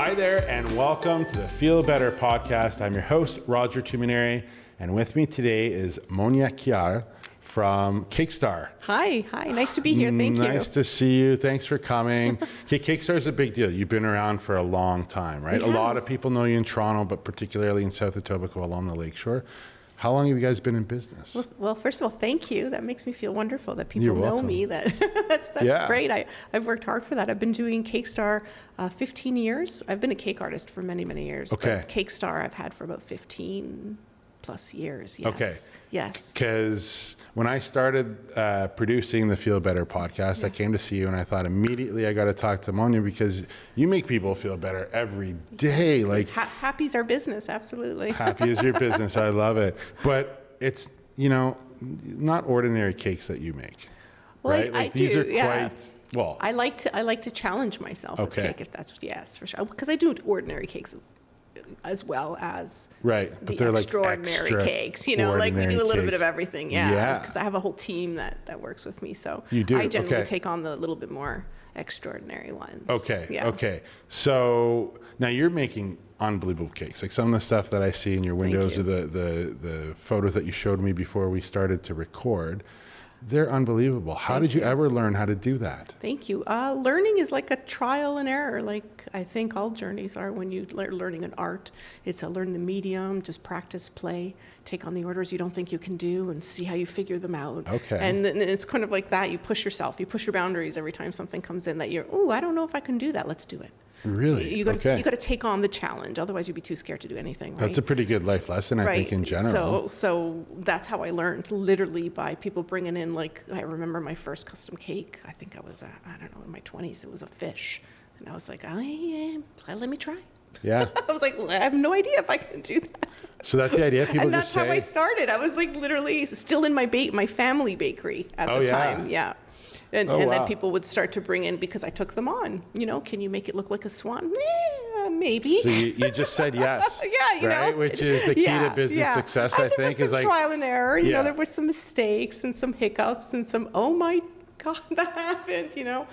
Hi there, and welcome to the Feel Better podcast. I'm your host, Roger Tumineri, and with me today is Monia Chiara from Cakestar. Hi, nice to be here. Thank you. Nice to see you. Thanks for coming. Okay, Cakestar is a big deal. You've been around for a long time, right? A lot of people know you in Toronto, but particularly in South Etobicoke along the lakeshore. How long have you guys been in business? Well, first of all, thank you. That makes me feel wonderful that people know me. That's great. I've worked hard for that. I've been doing Cakestar 15 years. I've been a cake artist for many, many years. Okay. But Cakestar I've had for about 15 plus years. Yes. Okay. Yes. Because when I started producing the Feel Better podcast, I came to see you and I thought immediately I got to talk to Monia because you make people feel better every day. Like happy's our business. Absolutely. Happy is your business. I love it. But it's, not ordinary cakes that you make. Well, right? I these do, are quite, well. I like to challenge myself with cake, if that's, yes, for sure. Because I do ordinary cakes as well as but they're extraordinary cakes, like we do a little bit of everything. Because I have a whole team that works with me. So you do. I generally take on the little bit more extraordinary ones. Okay. So now you're making unbelievable cakes. Like some of the stuff that I see in your windows or the photos that you showed me before we started to record, they're unbelievable. How did you ever learn how to do that? Thank you. Learning is like a trial and error. Like I think all journeys are when you're learning an art. It's learn the medium, just practice, play, take on the orders you don't think you can do and see how you figure them out. Okay. And it's kind of like that. You push yourself. You push your boundaries every time something comes in that I don't know if I can do that. Let's do it. Really? You got to take on the challenge. Otherwise, you'd be too scared to do anything. Right? That's a pretty good life lesson, I think, in general. So that's how I learned, literally by people bringing in. Like I remember my first custom cake. I think I was, in my 20s. It was a fish, and I was like, let me try. Yeah. I was like, I have no idea if I can do that. So that's the idea. People and just that's how I started. I was like literally still in my family bakery at the time. Yeah. And then people would start to bring in, because I took them on, can you make it look like a swan? Maybe. So you just said yes. Yeah, Which is the key to business success, I think. There was some trial and error. There were some mistakes and some hiccups and some, oh my God, that happened,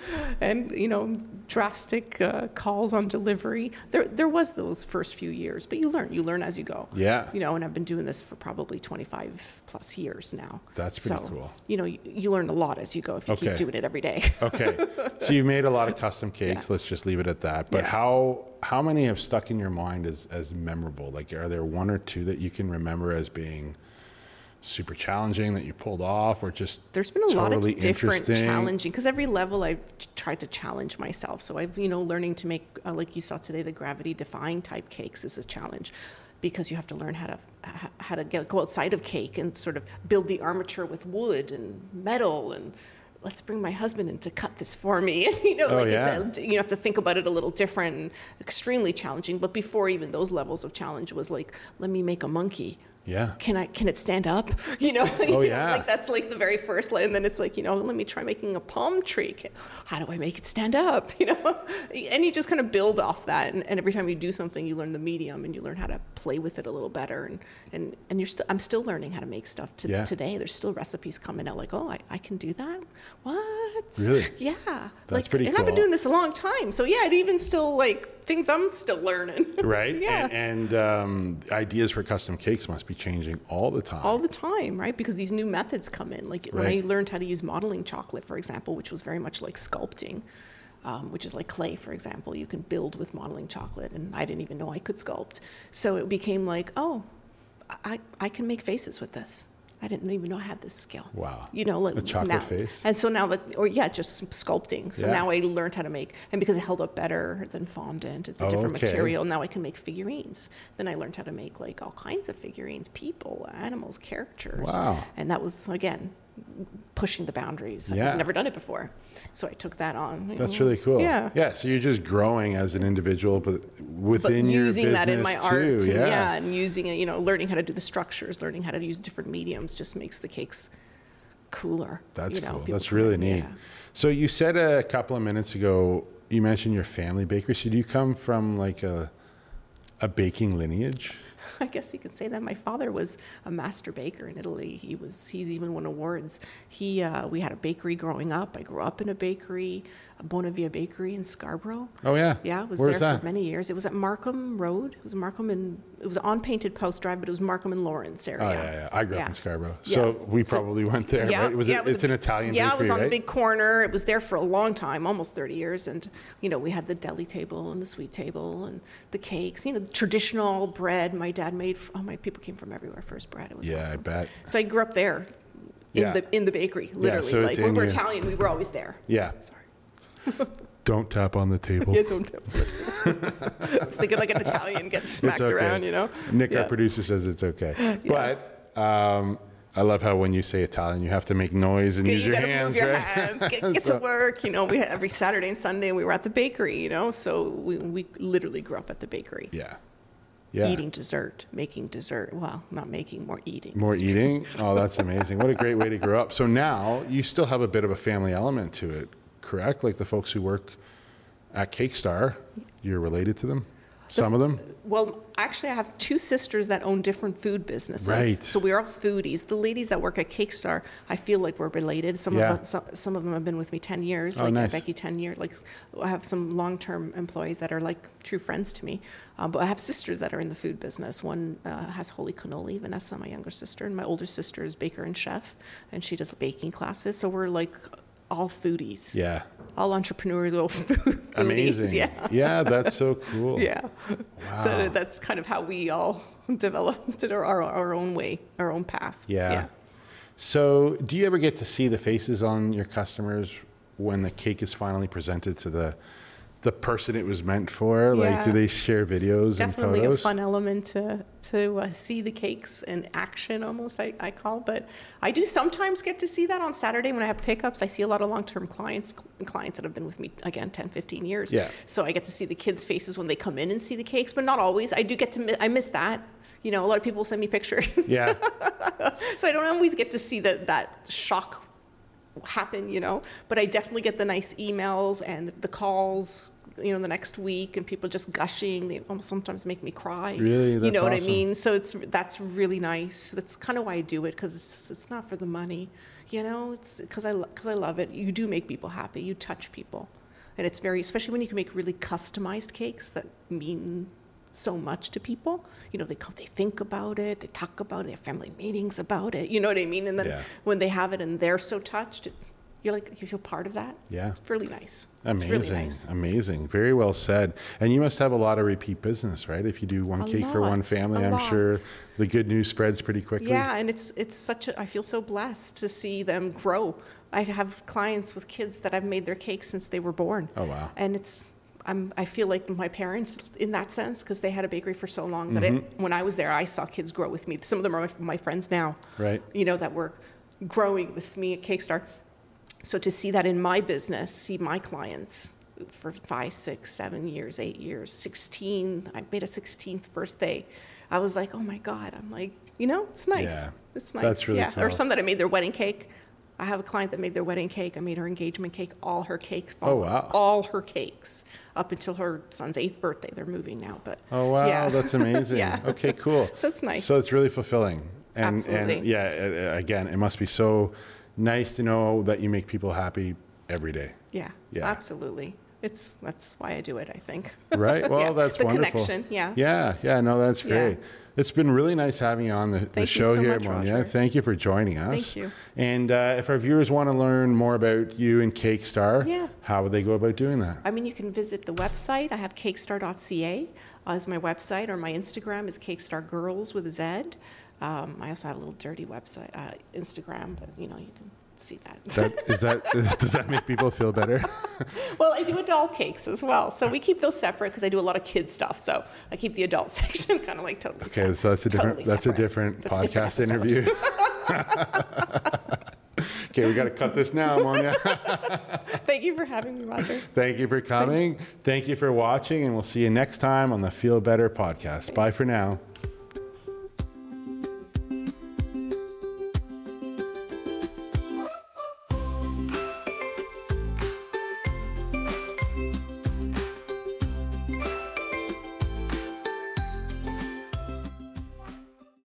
and, drastic calls on delivery. There was those first few years, but you learn as you go. Yeah. And I've been doing this for probably 25 plus years now. That's pretty cool. You learn a lot as you go if you keep doing it every day. Okay. So you made a lot of custom cakes. Let's just leave it at that. But how many have stuck in your mind as memorable? Like, are there one or two that you can remember as being super challenging that you pulled off, or just there's been a lot of different challenging, because every level I've tried to challenge myself. So I've learning to make like you saw today, the gravity defying type cakes is a challenge, because you have to learn how to go outside of cake and sort of build the armature with wood and metal, and let's bring my husband in to cut this for me. You have to think about it a little different, and extremely challenging. But before even those levels of challenge was like, let me make a monkey. Yeah. Can it stand up? Like that's like the very first, and then it's like, let me try making a palm tree. How do I make it stand up? And you just kind of build off that. And every time you do something, you learn the medium and you learn how to play with it a little better. And I'm still learning how to make stuff today. There's still recipes coming out like, I can do that. What? Really? Yeah. That's pretty cool. And I've been doing this a long time. So it even still things I'm still learning. Right. Yeah. And ideas for custom cakes must be changing all the time. All the time, right? Because these new methods come in. Like when I learned how to use modeling chocolate, for example, which was very much like sculpting, which is like clay, for example. You can build with modeling chocolate, and I didn't even know I could sculpt. So it became like, I can make faces with this. I didn't even know I had this skill. Wow. Like a chocolate face. And so now just sculpting. So now I learned how to make, and because it held up better than fondant, it's a different material. Now I can make figurines. Then I learned how to make like all kinds of figurines, people, animals, characters. Wow. And that was, again, pushing the boundaries. Yeah. I've never done it before. So I took that on. That's really cool. Yeah. Yeah. So you're just growing as an individual, but within your business using that in my art too. and using it, learning how to do the structures, learning how to use different mediums just makes the cakes cooler. That's cool. That's really neat. Yeah. So you said a couple of minutes ago, you mentioned your family bakery. So do you come from like a baking lineage? I guess you could say that my father was a master baker in Italy. He's even won awards. We had a bakery growing up. I grew up in a bakery, a Bonavia Bakery in Scarborough. Oh yeah. Yeah, it was Where's there that? for many years. It was at Markham Road. It was Markham it was on Painted Post Drive, but it was Markham and Lawrence area. Oh yeah. I grew up in Scarborough, Yeah. so we probably went there. Yeah, Right? It's an Italian bakery, Yeah, it was on right? the big corner. It was there for a long time, almost 30 years. And, we had the deli table and the sweet table and the cakes, the traditional bread my dad made. My people came from everywhere for his bread. It was awesome. I bet. So I grew up there in the bakery, literally. so it's like when we were in Italian, we were always there. Yeah. Sorry. Don't tap on the table. Yeah, don't tap on the table. I was thinking like an Italian gets smacked okay. around, Nick, Yeah. our producer, says it's okay. Yeah. But I love how when you say Italian, you have to make noise and use You your gotta hands, move your right? hands, get to work. We had every Saturday and Sunday we were at the bakery, so we literally grew up at the bakery. Yeah. Eating dessert, making dessert. Well, not making, more eating. More eating? Oh, that's amazing. What a great way to grow up. So now you still have a bit of a family element to it, correct? Like the folks who work at Cakestar, you're related to them? Some of them? Well, actually, I have two sisters that own different food businesses. Right. So we're all foodies. The ladies that work at Cakestar, I feel like we're related. Some of them have been with me 10 years. Oh, nice. Becky, 10 years. Like, I have some long-term employees that are like true friends to me. But I have sisters that are in the food business. One has Holy Cannoli, Vanessa, my younger sister, and my older sister is baker and chef, and she does baking classes. So we're like all foodies. Yeah. All entrepreneurial foodies. Amazing. Yeah. That's so cool. Yeah. Wow. So that's kind of how we all developed our own way, our own path. Yeah. So do you ever get to see the faces on your customers when the cake is finally presented to the person it was meant for? Yeah. Like, do they share videos It's and definitely photos? a fun element to see the cakes in action, almost, I call. But I do sometimes get to see that on Saturday when I have pickups. I see a lot of long-term clients that have been with me, again, 10, 15 years. Yeah. So I get to see the kids' faces when they come in and see the cakes, but not always. I miss that. A lot of people send me pictures. Yeah. So I don't always get to see that shock happen, but I definitely get the nice emails and the calls, the next week, and people just gushing. They almost sometimes make me cry. Really? That's what I awesome. mean? So that's really nice. That's kind of why I do it, because it's not for the money, it's because I love it. You do make people happy. You touch people. And it's especially when you can make really customized cakes that mean so much to people. They come, they think about it, they talk about it, they have family meetings about it. You know what I mean? And then when they have it and they're so touched, you feel part of that. Yeah. It's really nice. Amazing. It's really nice. Amazing. Very well said. And you must have a lot of repeat business, right? If you do one cake for one family, I'm sure the good news spreads pretty quickly. Yeah, and it's I feel so blessed to see them grow. I have clients with kids that I've made their cakes since they were born. Oh, wow. And I feel like my parents in that sense, because they had a bakery for so long that when I was there, I saw kids grow with me. Some of them are my friends now, right? That were growing with me at Cakestar. So to see that in my business, see my clients for 5, 6, 7 years, 8 years, 16, I made a 16th birthday. I was like, oh my God. I'm like, it's nice. Yeah. It's nice. That's really cool. Or some that I made their wedding cake. I have a client that made their wedding cake. I made her engagement cake, all her cakes. Oh, wow. All her cakes up until her son's 8th birthday. They're moving now, but. Oh, wow. Yeah. That's amazing. Yeah. Okay, cool. So it's nice. So it's really fulfilling. Absolutely. And again, it must be so nice to know that you make people happy every day. Yeah. Yeah. Absolutely. That's why I do it, I think. Right. Well, that's the wonderful. Connection. Yeah. Yeah. No, that's great. Yeah. It's been really nice having you on the show so here, much, Monia. Roger. Thank you for joining us. Thank you. And if our viewers want to learn more about you and Cakestar, how would they go about doing that? I mean, you can visit the website. I have cakestar.ca as my website, or my Instagram is cakestargirls with a Z. I also have a little dirty website, Instagram, but you can see that. Does that make people feel better? Well, I do adult cakes as well. So we keep those separate because I do a lot of kids stuff. So I keep the adult section kind of like totally separate. Okay, so that's a different podcast interview. Okay, we got to cut this now, Monia. Thank you for having me, Roger. Thank you for coming. Thank you for watching, and we'll see you next time on the Feel Better podcast. Bye for now.